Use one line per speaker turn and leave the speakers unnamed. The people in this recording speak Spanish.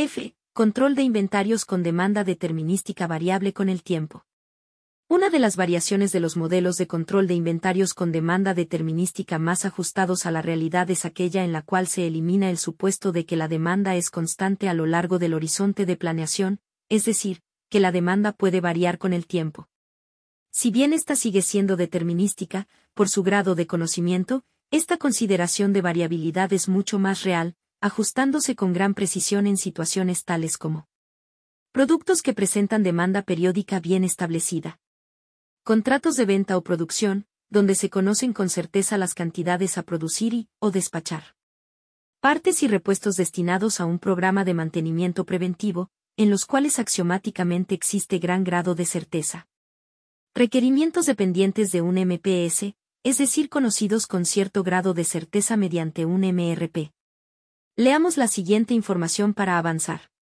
F. Control de inventarios con demanda determinística variable con el tiempo. Una de las variaciones de los modelos de control de inventarios con demanda determinística más ajustados a la realidad es aquella en la cual se elimina el supuesto de que la demanda es constante a lo largo del horizonte de planeación, es decir, que la demanda puede variar con el tiempo. Si bien esta sigue siendo determinística, por su grado de conocimiento, esta consideración de variabilidad es mucho más real, ajustándose con gran precisión en situaciones tales como productos que presentan demanda periódica bien establecida, contratos de venta o producción, donde se conocen con certeza las cantidades a producir o despachar, partes y repuestos destinados a un programa de mantenimiento preventivo, en los cuales axiomáticamente existe gran grado de certeza. Requerimientos dependientes de un MPS, es decir, conocidos con cierto grado de certeza mediante un MRP. Leamos la siguiente información para avanzar.